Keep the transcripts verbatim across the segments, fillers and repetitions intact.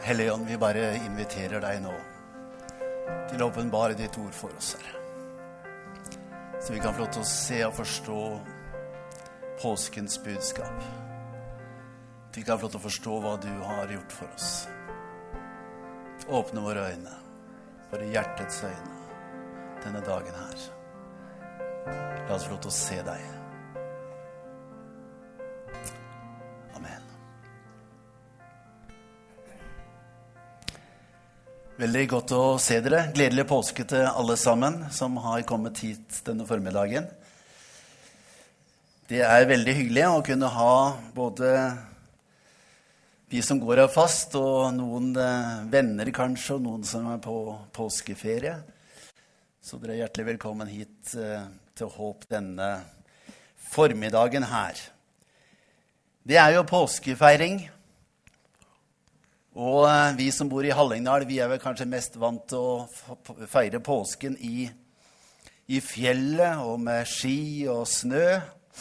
Hellige Ånd, vi bare inviterer deg nå til å åpenbare ditt ord for oss, Herre. Så vi kan få lov til å se og forstå påskens budskap. Vi kan få lov til å forstå hva du har gjort for oss. Åpne våre øyne, våre hjertets øyne, denne dagen her. La oss få lov til å se deg. Amen. Veldig godt å se dere. Gledelig påske til alle sammen som har kommet hit denne formiddagen. Det er veldig hyggelig å kunne ha både vi som går her fast, og noen venner kanskje, og noen som er på påskeferie. Så dere er hjertelig velkommen hit til Håp denne formiddagen her. Det er jo påskefeiring, og vi som bor i Hallingdal, vi er vel kanskje mest vant til å feire påsken i, i fjellet, og med ski og snø.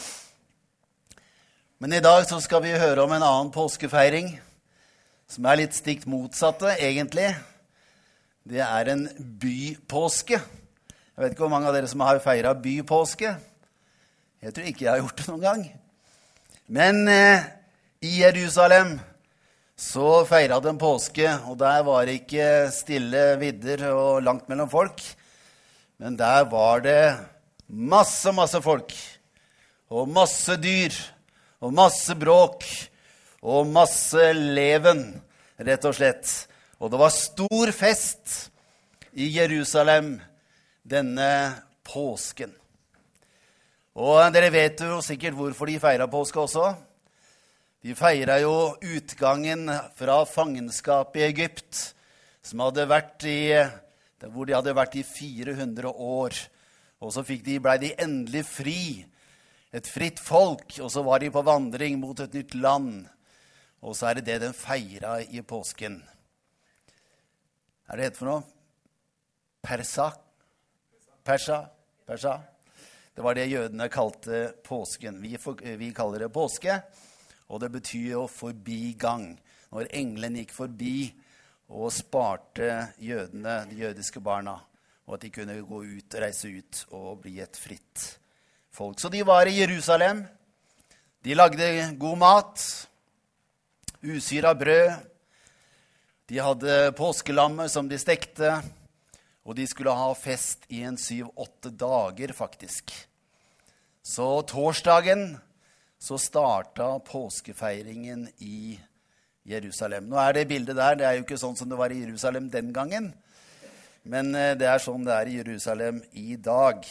Men i dag så skal vi høre om en annen påskefeiring, som er litt stikt motsatte, egentlig. Det er en bypåske. Jeg vet ikke hvor mange av dere som har feiret bypåske. Jeg tror ikke jeg har gjort det noen gang. Men eh, i Jerusalem så feiret de påske, og der var det ikke stille vidder og langt mellom folk. Men der var det masse, masse folk, og masse dyr, og masse bråk, og masse leven, rett og slett. Og det var stor fest i Jerusalem denne påsken. Og dere vet jo sikkert hvorfor de feiret påske også. De feiret jo utgangen fra fangenskap i Egypt, som hadde vært i, hvor de hadde vært i fire hundre år. Og så fikk de, ble de endelig fri, et fritt folk, og så var de på vandring mot et nytt land. Og så er det det den feiret i påsken. Er det hett for noe? Persa? Persa? Persa? Det var det jødene kalte påsken. Vi, vi kaller det påske, og det betyr jo forbigang. Når engelen gikk forbi og sparte jødene, de jødiske barna, og at de kunne gå ut, reise ut og bli et fritt folk. Så de var i Jerusalem. De lagde god mat, usyra brød. De hadde påskelammer som de stekte, og de skulle ha fest i en syv-åtte dager faktisk. Så torsdagen så startet påskefeiringen i Jerusalem. Nå er det bildet der, det er jo ikke sånn som det var i Jerusalem den gangen, men det er sånn det er i Jerusalem i dag.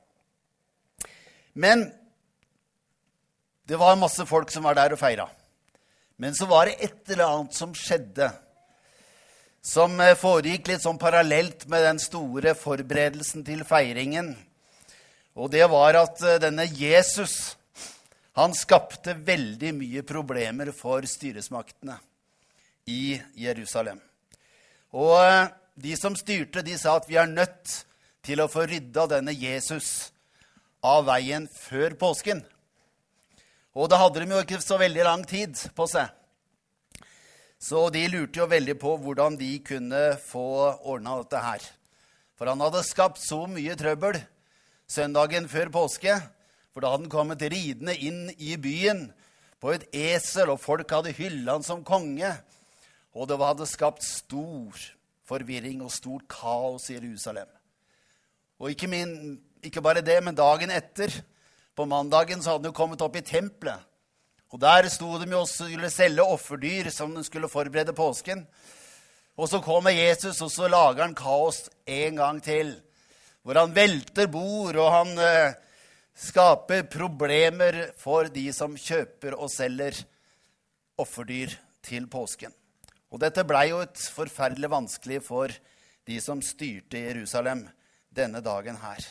Men det var masse folk som var der og feiret. Men så var det et eller annet som skjedde, som foregikk litt sånn parallelt med den store forberedelsen til feiringen. Og det var at denne Jesus, han skapte veldig mye problemer for styresmaktene i Jerusalem. Og de som styrte, de sa at vi er nødt til å få rydda denne Jesus av veien før påsken. Og da hadde de jo ikke så veldig lang tid på seg. Så de lurte jo veldig på hvordan de kunne få ordnet dette her. For han hadde skapt så mye trøbbel søndagen før påske, for da hadde han kommet ridende inn i byen på et esel, og folk hadde hyllet han som konge. Og det hadde skapt stor forvirring og stort kaos i Jerusalem. Og ikke, min, ikke bare det, men dagen etter, på mandagen, så hadde han jo kommet opp i tempelet. Og der stod de jo også og skulle selge offerdyr som de skulle forberede påsken. Og så kommer Jesus, og så lager han kaos en gang til, hvor han velter bord, og han eh, skaper problemer for de som kjøper og selger offerdyr til påsken. Og dette ble jo et forferdelig vanskelig for de som styrte Jerusalem denne dagen her.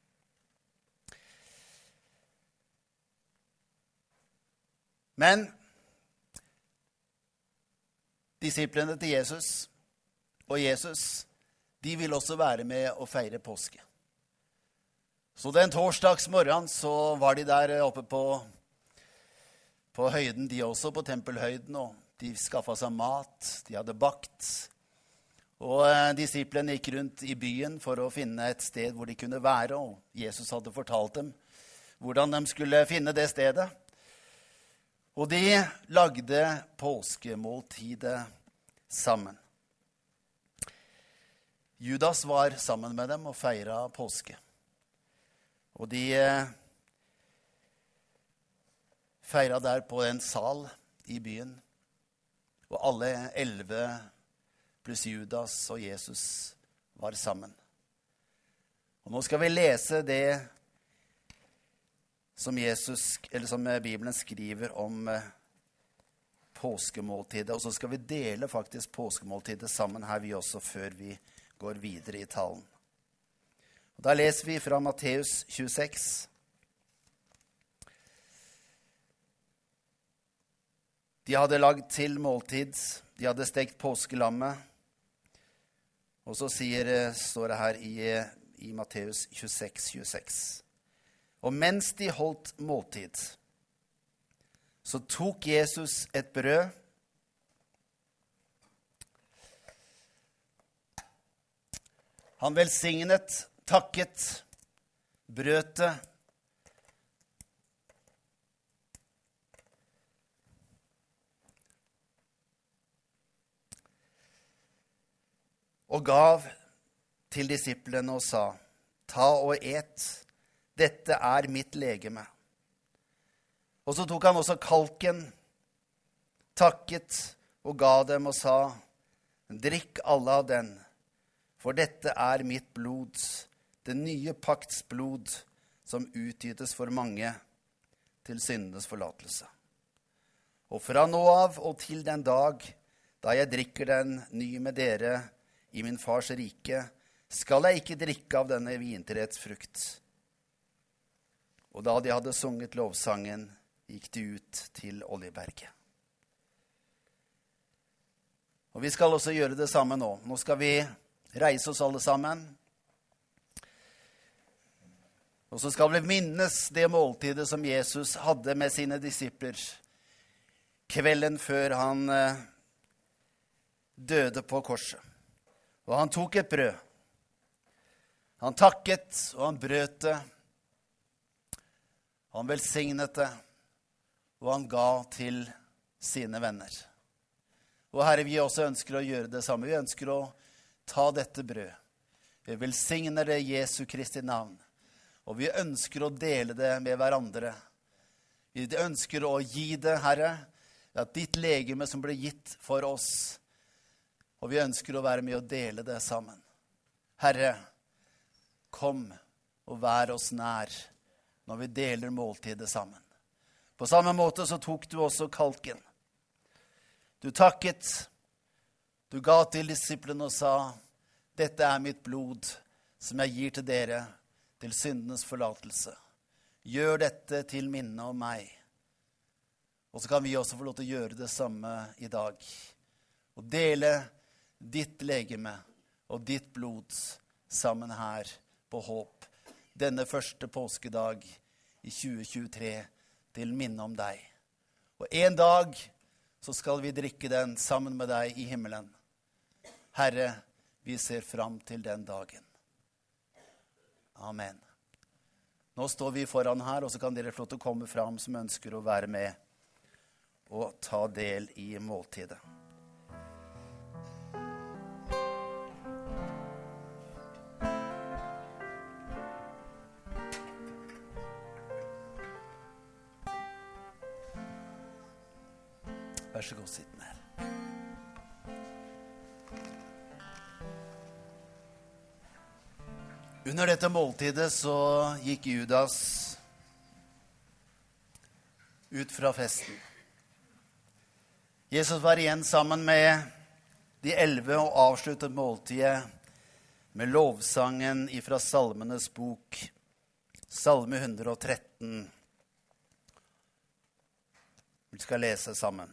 Men disiplene til Jesus og Jesus, de vil også være med å feire påske. Så den torsdags morgen så var de der oppe på, på høyden, de også på tempelhøyden, og De skaffet seg mat, de hadde bakt. Og disiplene gikk rundt i byen for å finne et sted hvor de kunne være. Og Jesus hadde fortalt dem hvordan de skulle finne det stedet. Og de lagde påskemåltidet sammen. Judas var sammen med dem og feiret påske. Og de feiret der på en sal i byen. Og alle elleve pluss Judas og Jesus var sammen. Og nå skal vi lese det som, Jesus, eller som Bibelen skriver om påskemåltidet. Og så skal vi dele faktisk påskemåltidet sammen her vi også, før vi går videre i talen. Og da leser vi fra Matteus tjueseks. De hadde lagd til måltid, de hadde stekt påskelammet. Og så sier, står det her i, i Matteus tjueseks, tjueseks. Og mens de holdt måltid, så tok Jesus et brød, han velsignet, takket, brøt det, og gav til disiplene og sa, ta og et, dette er mitt legeme. Og så tok han også kalken, takket og ga dem og sa, drikk alle av den, for dette er mitt blod, det nye pakts blod, som utgytes for mange til syndenes forlatelse. Og fra nå av og til den dag, da jeg drikker den ny med dere i min fars rike, skal jeg ikke drikke av denne vintreets frukt. Og da de hadde sunget lovsangen, gikk de ut til Oljeberget. Og vi skal også gjøre det samme nå. Nå skal vi reise oss alle sammen. Og så skal vi minnes det måltidet som Jesus hadde med sine disipler kvelden før han døde på korset. Og han tok et brød. Han takket, og han brøt det. Han velsignet det, og han ga til sine venner. Og Herre, vi også ønsker å gjøre det samme. Vi ønsker å ta dette brød. Vi velsigner det i Jesu Kristi navn. Og vi ønsker å dele det med hverandre. Vi ønsker å gi det, Herre, at ditt legeme som ble gitt for oss. Og vi ønsker å være med og dele det sammen. Herre, kom og vær oss nær når vi deler måltidet sammen. På samme måte så tok du også kalken. Du takket, du ga til disiplene og sa, dette er mitt blod som jeg gir til dere til syndenes forlatelse. Gjør dette til minne om meg. Og så kan vi også få lov til å gjøre det samme i dag. Og dele ditt legeme og ditt blod sammen her på Håp. Denne første påskedag i tjue tjuetre til minne om deg. Og en dag så skal vi drikke den sammen med deg i himmelen. Herre, vi ser fram til den dagen. Amen. Nå står vi foran her, og så kan dere få lov til å komme fram som ønsker å være med og ta del i måltidet. Vær så god, sitt ned. Under dette måltidet så gikk Judas ut fra festen. Jesus var igjen sammen med de elleve og avsluttet måltidet med lovsangen ifra Salmenes bok, Salme hundre og tretten. Vi skal lese sammen.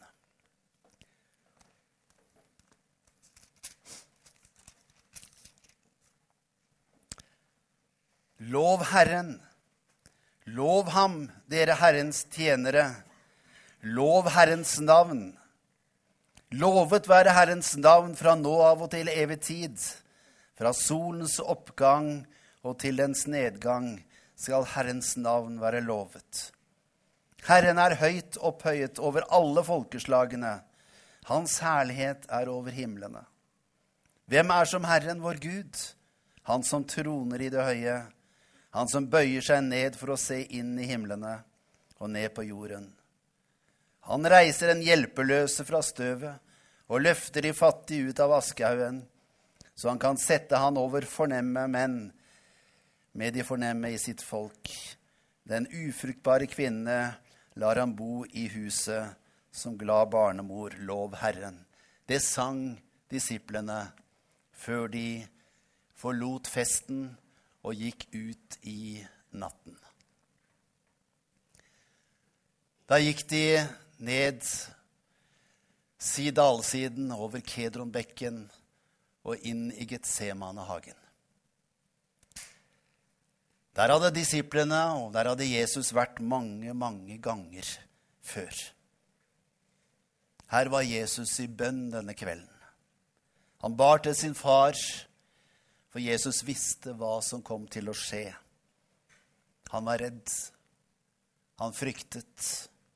Lov Herren, lov ham, dere Herrens tjenere, lov Herrens navn, Lovet være Herrens navn fra nå av og til evig tid. Fra solens oppgang og til dens nedgang skal Herrens navn være lovet. Herren er høyt opphøyet over alle folkeslagene. Hans herlighet er over himlene. Hvem er som Herren vår Gud? Han som troner i det høye. Han som bøyer seg ned for å se inn i himlene og ned på jorden. Han reiser en hjelpeløse fra støvet og løfter de fattige ut av askehaugen, så han kan sette han over fornemme menn med de fornemme i sitt folk. Den ufruktbare kvinne lar han bo i huset som glad barnemor, lov Herren. Det sang disiplene før de forlot festen og gikk ut i natten. Da gikk de ned Sidalsiden over Kedronbekken og inn i Getsemanehagen. Der hadde disiplene og der hadde Jesus vært mange, mange ganger før. Her var Jesus i bønn denne kvelden. Han bar til sin far, for Jesus visste hva som kom til å skje. Han var redd. Han fryktet.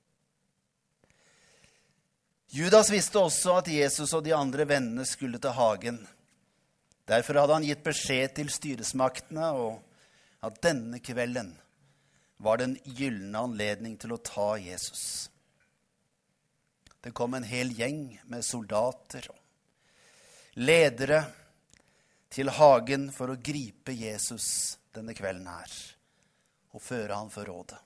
Judas visste også at Jesus og de andre vennene skulle til hagen. Derfor hadde han gitt beskjed til styresmaktene og at denne kvelden var den gyllene anledning til å ta Jesus. Det kom en hel gjeng med soldater og ledere til hagen for å gripe Jesus denne kvelden her og føre han for rådet.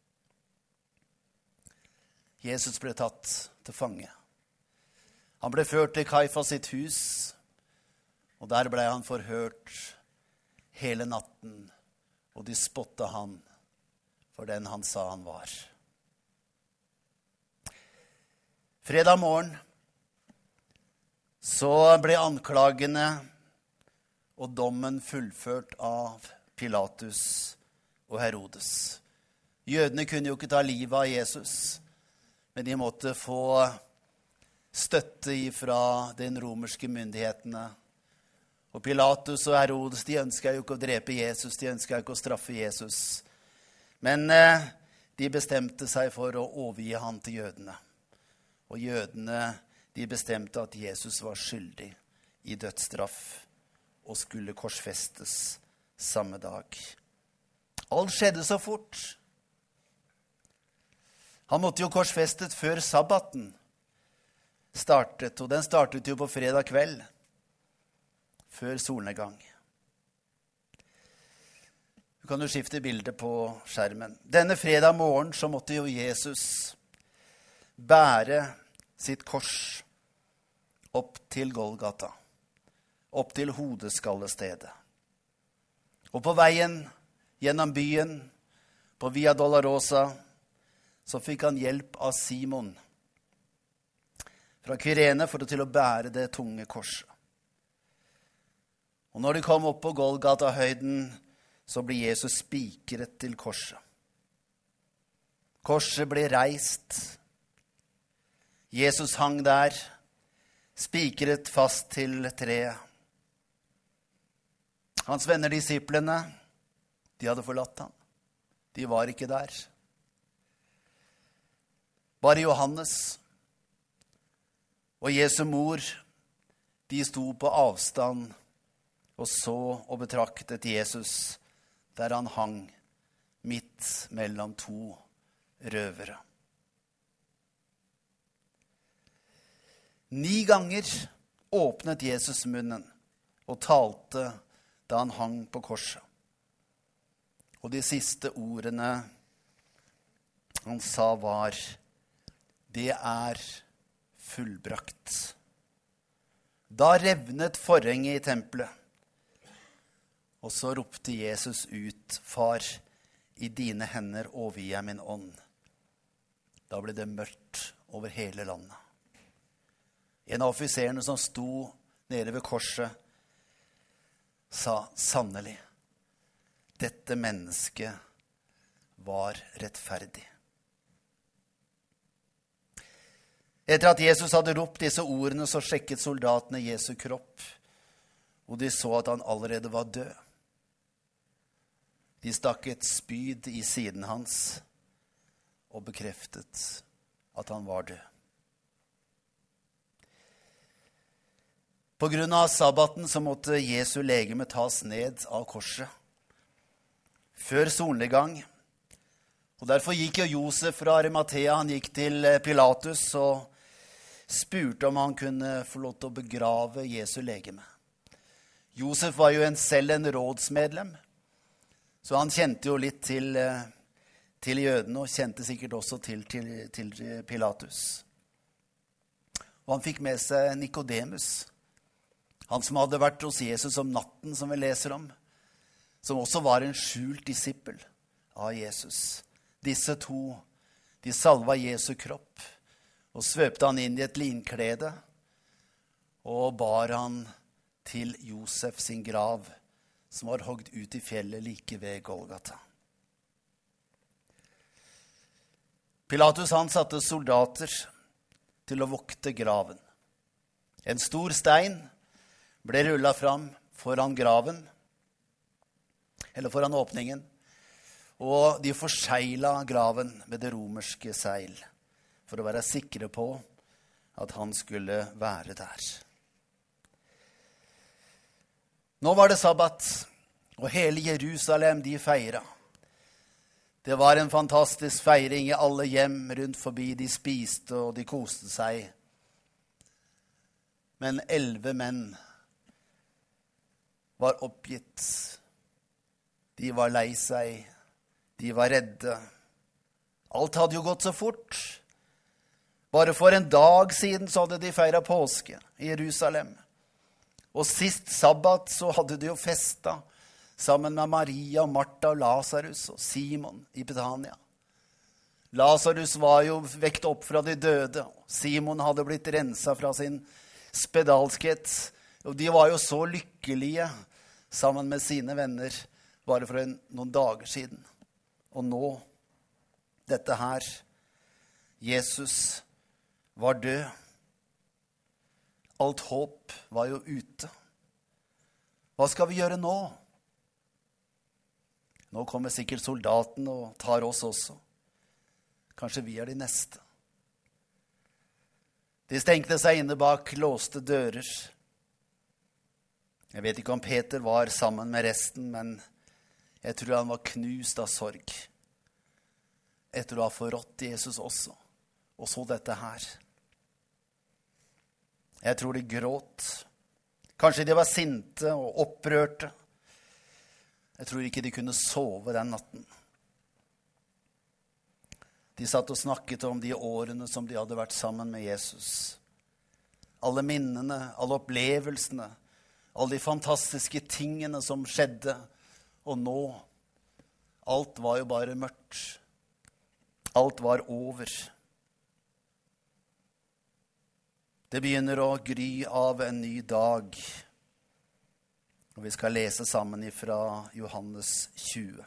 Jesus ble tatt til fange. Han ble ført til Kaifas sitt hus, og der ble han forhørt hele natten, og de spottet han for den han sa han var. Fredag morgen så ble anklagene og dommen fullført av Pilatus og Herodes. Jødene kunne jo ikke ta livet av Jesus, men de måtte få støtte fra den romerske myndighetene. Og Pilatus og Herodes, de ønsket jo ikke å drepe Jesus, de ønsket ikke å straffe Jesus. Men eh, de bestemte seg for å overgi han til jødene. Og jødene, de bestemte at Jesus var skyldig i dødsstraff og skulle korsfestes samme dag. Alt skjedde så fort. Han måtte jo korsfestet før sabbaten startet, og den startet jo på fredag kveld, før solnedgang. Du kan jo skifte bilde på skjermen. Denne fredag morgen så måtte jo Jesus bære sitt kors opp til Golgata, opp til hodeskallestedet. Og på veien gjennom byen, på Via Dolorosa, så fikk han hjelp av Simon fra Kyrene for å til å bære det tunge korset. Og når de kom opp på Golgata-høyden, så ble Jesus spikret til korset. Korset ble reist. Jesus hang der, spikret fast til treet. Hans venner, disiplene, de hadde forlatt ham. De var ikke der. Bare Johannes og Jesu mor, de sto på avstand og så og betraktet Jesus der han hang midt mellom to røvere. Ni ganger åpnet Jesus munnen og talte da han hang på korset. Og de siste ordene han sa var: det er fullbrakt. Da revnet forhenget i tempelet. Og så ropte Jesus ut: Far, i dine hender overgir jeg min ånd. Da ble det mørkt over hele landet. En av offiserene som sto nede ved korset, sa: sannelig, dette mennesket var rettferdig. Etter at Jesus hadde ropt disse ordene, så sjekket soldatene Jesu kropp, og de så at han allerede var død. De stakk et spyd i siden hans og bekreftet at han var død. På grunn av sabbaten så måtte Jesu legeme tas ned av korset før solnedgang. Og derfor gikk jo Josef fra Arimathea, han gikk til Pilatus og spurte om han kunne få lov til å begrave Jesu legeme. Josef var jo en, selv en rådsmedlem, så han kjente jo litt til, til jødene og kjente sikkert også til, til, til Pilatus. Og han fikk med seg Nikodemus, han som hadde vært hos Jesus om natten, som vi leser om, som også var en skjult disippel av Jesus. Disse to, de salva Jesu kropp og svøpte han inn i et linklede og bar han til Josef sin grav, som var hogd ut i fjellet like ved Golgata. Pilatus han satte soldater til å vokte graven. En stor stein ble rullet fram foran graven, eller foran åpningen, og de forsegla graven med det romerske seil, for å være sikre på at han skulle være der. Nå var det sabbat, og hele Jerusalem de feira. Det var en fantastisk feiring i alle hjem rundt forbi. De spiste og de koste seg. Men elleve menn var oppgitt. De var lei seg. De var redde. Alt hadde jo gått så fort. Bare for en dag siden så hadde de feiret påske i Jerusalem. Og sist sabbat så hadde de jo festa sammen med Maria, Martha og Lazarus og Simon i Betania. Lazarus var jo vekt opp fra de døde. Simon hadde blitt renset fra sin spedalskhet. Og de var jo så lykkelige sammen med sine venner bare for en, noen dager siden. Og nå, dette her, Jesus var død. Alt håp var jo ute. Hva skal vi gjøre nå? Nå kommer sikkert soldaten og tar oss også. Kanskje vi er de neste. De stengte seg inne bak låste dører. Jeg vet ikke om Peter var sammen med resten, men jeg tror han var knust av sorg. Etter å ha forrådt Jesus også, og så dette her. Jeg tror de gråt. Kanskje de var sinte og opprørte. Jeg tror ikke de kunne sove den natten. De satt og snakket om de årene som de hadde vært sammen med Jesus. Alle minnene, alle opplevelsene, alle de fantastiske tingene som skjedde. Og nå, alt var jo bare mørkt. Alt var over. Det begynner å gry av en ny dag. Og vi skal lese sammen fra Johannes tjue.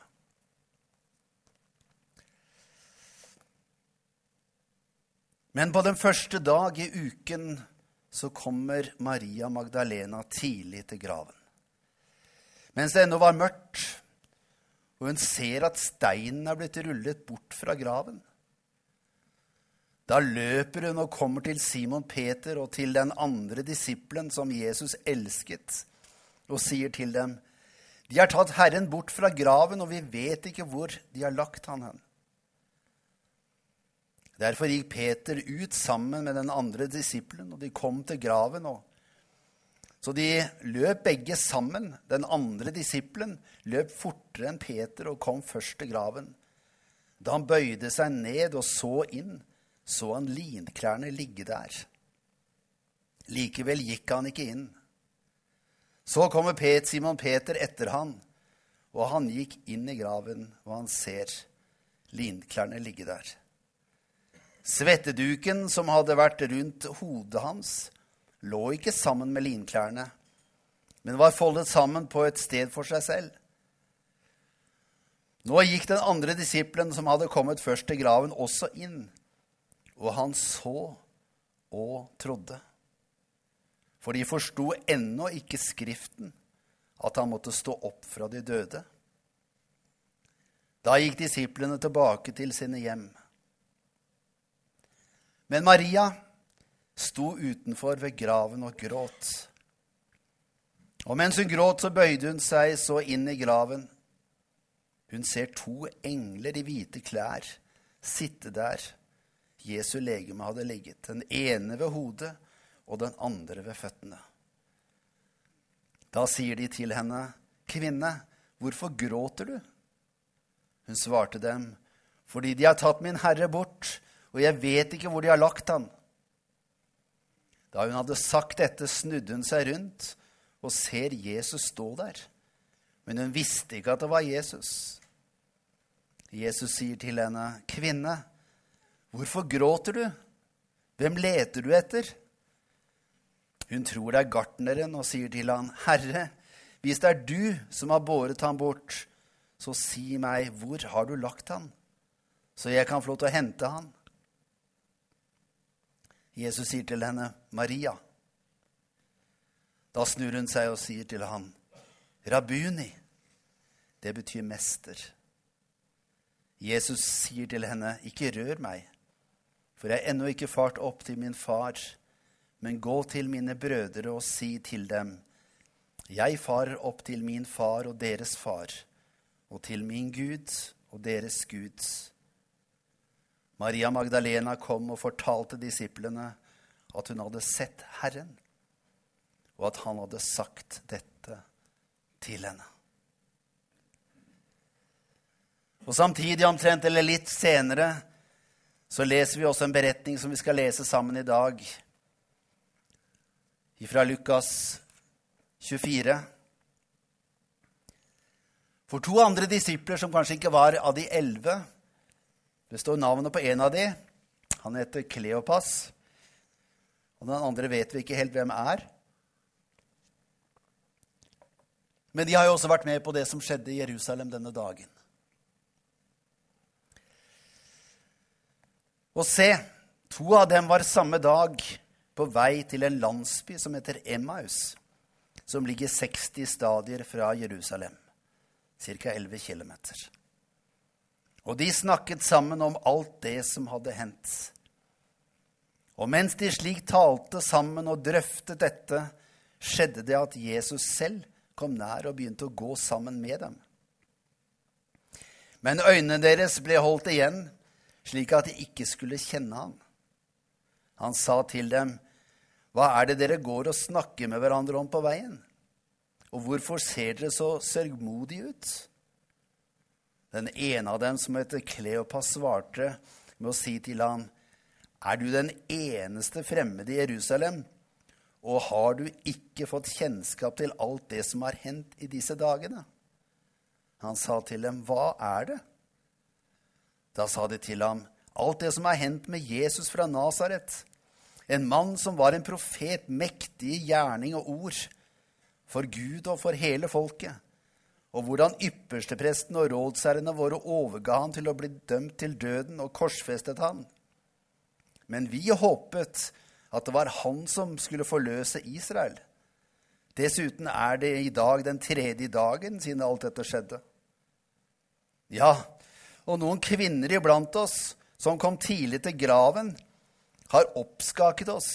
Men på den første dag i uken så kommer Maria Magdalena tidlig til graven. Mens det ennå var mørkt, og hun ser at steinen er blitt rullet bort fra graven. Da løper hun og kommer til Simon Peter og til den andre disippelen som Jesus elsket, og sier til dem, de har tatt Herren bort fra graven, og vi vet ikke hvor de har lagt han hen. Derfor gikk Peter ut sammen med den andre disippelen, og de kom til graven. Og så de løp begge sammen. Den andre disippelen løp fortere enn Peter og kom først til graven. Da han bøyde seg ned og så inn, så han linklærne ligge der. Likevel gikk han ikke inn. Så kommer Pet, Simon Peter etter han, og han gikk inn i graven, og han ser linklærne ligge der. Svetteduken som hadde vært rundt hodet hans, lå ikke sammen med linklærne, men var foldet sammen på et sted for seg selv. Nå gikk den andre disippelen som hadde kommet først til graven også inn, og han så og trodde. For de forsto ennå ikke Skriften, at han måtte stå opp fra de døde. Da gikk disiplene tilbake til sine hjem. Men Maria sto utenfor ved graven og gråt. Og mens hun gråt, så bøyde hun seg så inn i graven. Hun ser to engler i hvite klær sitte der. Jesu legeme hadde ligget, den ene ved hodet og den andre ved føttene. Da sier de til henne, «Kvinne, hvorfor gråter du?» Hun svarte dem, «Fordi de har tatt min Herre bort, og jeg vet ikke hvor de har lagt han.» Da hun hadde sagt dette, snudde hun seg rundt og ser Jesus stå der. Men hun visste ikke at det var Jesus. Jesus sier til henne, «Kvinne, hvorfor gråter du? Hvem leter du etter?» Hun tror det er gartneren og sier til han, «Herre, hvis det er du som har båret han bort, så si meg, hvor har du lagt han, så jeg kan få lov til å hente han?» Jesus sier til henne, «Maria.» Da snur hun seg og sier til han, «Rabbuni», det betyr mester. Jesus sier til henne, «Ikke rør meg, for jeg er ennå ikke fart opp til min far, men gå til mine brødre og si til dem, jeg farer opp til min far og deres far, og til min Gud og deres Gud.» Maria Magdalena kom og fortalte disiplene at hun hadde sett Herren, og at han hadde sagt dette til henne. Og samtidig omtrent, eller litt senere, så leser vi også en beretning som vi skal lese sammen i dag, fra Lukas tjuefire. For to andre disipler som kanskje ikke var av de elve, det står navnet på en av de, han heter Kleopas, og den andre vet vi ikke helt hvem er. Men de har jo også vært med på det som skjedde i Jerusalem denne dagen. Og se, to av dem var samme dag på vei til en landsby som heter Emmaus, som ligger seksti stadier fra Jerusalem, cirka elleve kilometer. Og de snakket sammen om alt det som hadde hendt. Og mens de slik talte sammen og drøftet dette, skjedde det at Jesus selv kom nær og begynte å gå sammen med dem. Men øynene deres ble holdt igjen, slik at de ikke skulle kjenne han. Han sa til dem, «Hva er det dere går og snakker med hverandre om på veien? Og hvorfor ser dere så sørgmodige ut?» Den ene av dem som heter Kleopas svarte med å si til han, «Er du den eneste fremmede i Jerusalem, og har du ikke fått kjennskap til alt det som har hendt i disse dagene?» Han sa til dem, «Hva er det?» Da sa de til ham, «Alt det som har hendt med Jesus fra Nazaret, en mann som var en profet, mektig i gjerning og ord, for Gud og for hele folket, og hvordan ypperstepresten og rådsherrene våre overga han til å bli dømt til døden og korsfestet han. Men vi håpet at det var han som skulle forløse Israel. Dessuten er det i dag den tredje dagen siden alt dette skjedde. Ja, og noen kvinner iblant oss som kom tidlig til graven, har oppskaket oss.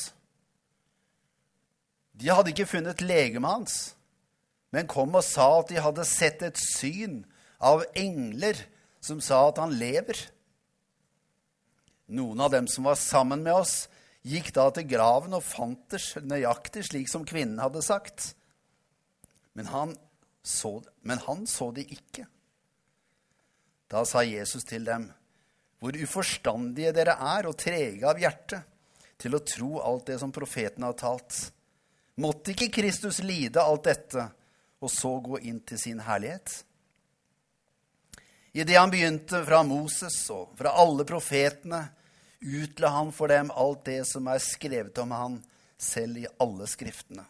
De hadde ikke funnet legeme hans, men kom og sa at de hadde sett et syn av engler som sa at han lever. Noen av dem som var sammen med oss gikk da til graven og fant det nøyaktig slik som kvinnen hadde sagt. Men han så, men han så det ikke. Da sa Jesus til dem, «Hvor uforstandige dere er og trege av hjerte til å tro alt det som profeten har talt. Måtte ikke Kristus lide alt dette, og så gå inn til sin herlighet?» I det han begynte fra Moses og fra alle profetene, utla han for dem alt det som er skrevet om han, selv i alle skriftene.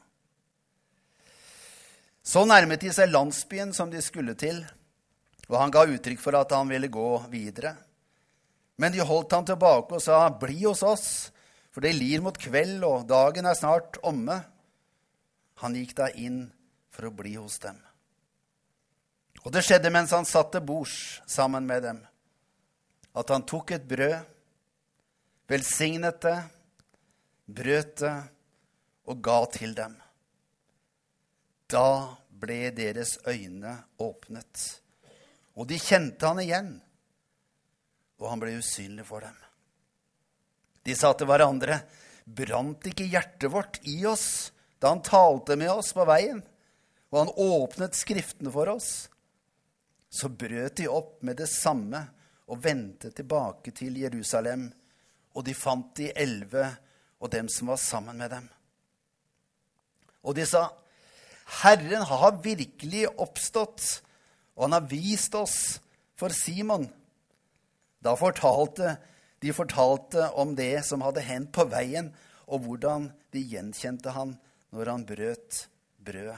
Så nærmet de seg landsbyen som de skulle til, og han ga uttrykk for at han ville gå videre. Men de holdt han tilbake og sa, «Bli hos oss, for det lir mot kveld, og dagen er snart omme. Han gikk da inn for å bli hos dem. Og det skjedde mens han satt til bords sammen med dem, at han tok et brød, velsignet det, brøt det og ga til dem. Da ble deres øyne åpnet, og de kjente han igjen, og han ble usynlig for dem. De sa til hverandre, brant ikke hjertet vårt i oss da han talte med oss på veien, og han åpnet skriftene for oss? Så brøt de opp med det samme og vendte tilbake til Jerusalem, og de fant de elleve og dem som var sammen med dem. Og de sa, Herren har virkelig oppstått, og han har vist oss for Simon. Da fortalte de fortalte om det som hadde hendt på veien, og hvordan de gjenkjente han når han brøt brødet.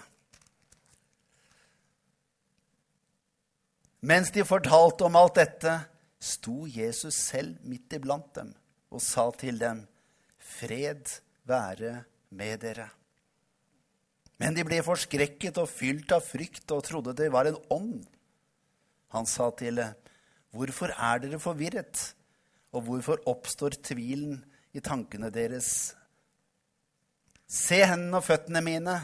Mens de fortalte om alt dette, sto Jesus selv midt iblant dem og sa til dem, fred være med dere. Men de ble forskrekket og fylt av frykt og trodde det var en ånd. Han sa til dem, hvorfor er dere forvirret? Og hvorfor oppstår tvilen i tankene deres? Se hendene og føttene mine,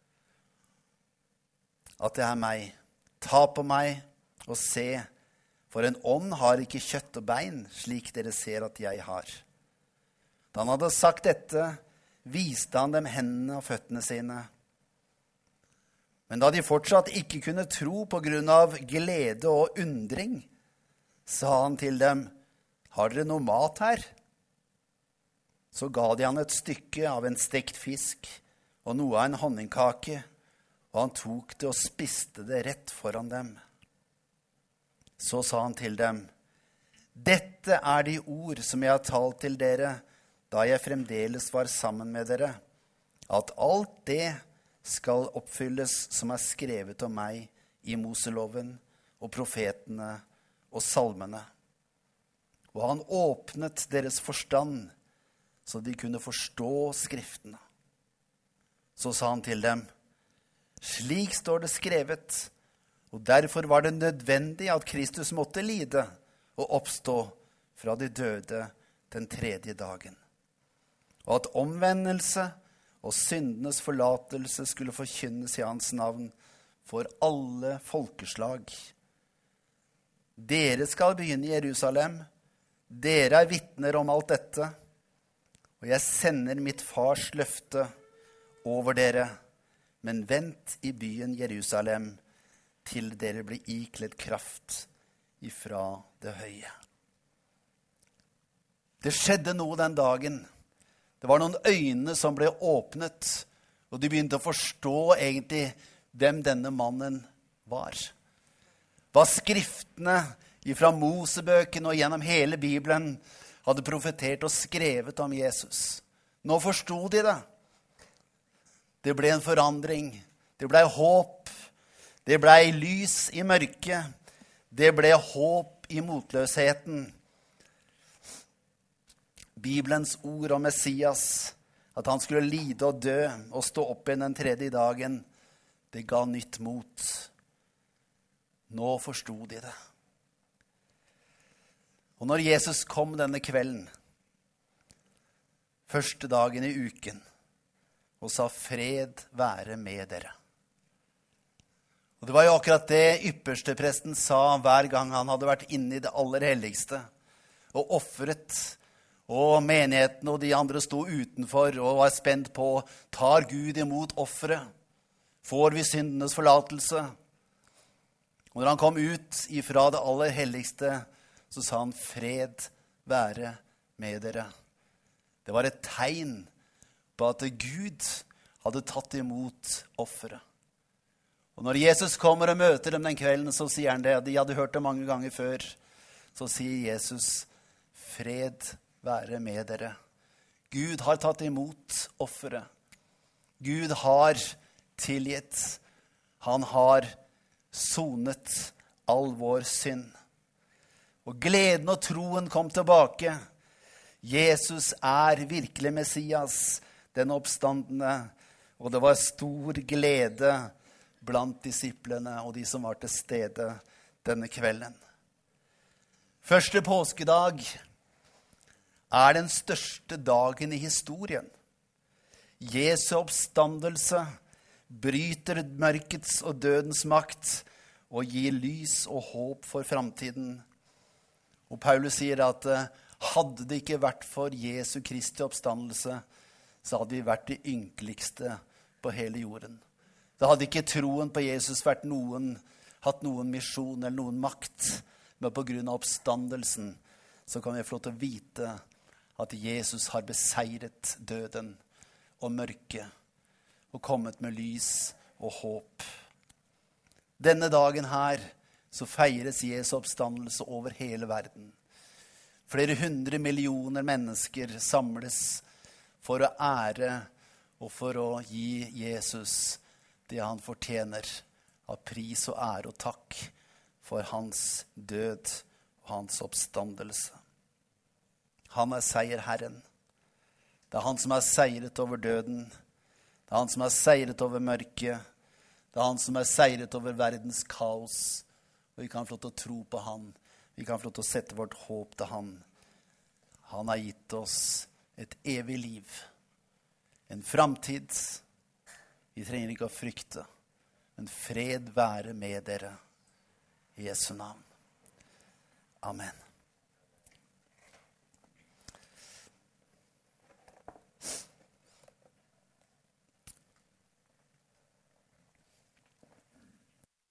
at det er meg. Ta på meg og se, for en ånd har ikke kjøtt og bein, slik dere ser at jeg har. Da han hadde sagt dette, viste han dem hendene og føttene sine. Men da de fortsatt ikke kunne tro på grunn av glede og undring, sa han til dem, har dere noe mat her? Så ga de han et stykke av en stekt fisk og noe av en honningkake, og han tok det og spiste det rett foran dem. Så sa han til dem, dette er de ord som jeg har talt til dere, da jeg fremdeles var sammen med dere, at alt det skal oppfylles som er skrevet om meg i Moseloven og profetene og salmene. Og han åpnet deres forstand, så de kunne forstå skriftene. Så sa han til dem, slik står det skrevet, og derfor var det nødvendig at Kristus måtte lide og oppstå fra de døde den tredje dagen. Og at omvendelse og syndenes forlatelse skulle forkynnes i hans navn for alle folkeslag. Dere skal begynne i Jerusalem. Dere er vitner om alt dette, og jeg sender mitt fars løfte over dere, men vent i byen Jerusalem til dere blir ikledd kraft ifra det høye. Det skjedde noe den dagen. Det var noen øyne som ble åpnet, og de begynte å forstå egentlig hvem denne mannen var. Hva skriftene fra Mosebøken og gjennom hele Bibelen hadde profetert og skrevet om Jesus. Nå forstod de det. Det ble en forandring. Det ble håp. Det ble lys i mørket. Det ble håp i motløsheten. Bibelens ord om Messias, at han skulle lide og dø og stå opp igjen den tredje dagen, det ga nytt mot. Nå forstod de det. Og når Jesus kom denne kvelden, første dagen i uken, og sa fred være med dere. Og det var jo akkurat det ypperste presten sa hver gang han hadde vært inne i det aller helligste, og offret, og menigheten og de andre sto utenfor og var spent på, tar Gud imot offeret? Får vi syndenes forlatelse? Og når han kom ut ifra det aller helligste, så sa han, fred være med dere. Det var et tegn på at Gud hadde tatt imot offeret. Og når Jesus kommer og møter dem den kvelden, så sier han det. De hadde hørt det mange ganger før. Så sier Jesus, fred være med dere. Gud har tatt imot offeret. Gud har tilgitt. Han har sonet all vår synd. Og gleden og troen kom tilbake. Jesus er virkelig Messias, den oppstandende. Og det var stor glede blant disiplene og de som var til stede denne kvelden. Første påskedag er den største dagen i historien. Jesu oppstandelse bryter mørkets og dødens makt og gir lys og håp for fremtiden. Og Paulus sier at hadde det ikke vært for Jesu Kristi oppstandelse, så hadde vi vært de ynkeligste på hele jorden. Da hadde ikke troen på Jesus vært noen, hatt noen misjon eller noen makt. Men på grunn av oppstandelsen så kan vi få lov til å vite at Jesus har beseiret døden og mørket og kommet med lys og håp. Denne dagen her så feires Jesu oppstandelse over hele verden. Flere hundre millioner mennesker samles for å ære og for å gi Jesus det han fortjener av pris og ære og takk for hans død og hans oppstandelse. Han er seierherren. Det er han som har seiret over døden. Det er han som har seiret over mørket. Det er han som har seiret over verdens kaos. Og vi kan få lov til å tro på han. Vi kan få lov til å sette vårt håp til han. Han har gitt oss et evig liv. En framtid. Vi trenger ikke å frykte. Men fred være med dere. I Jesu navn. Amen.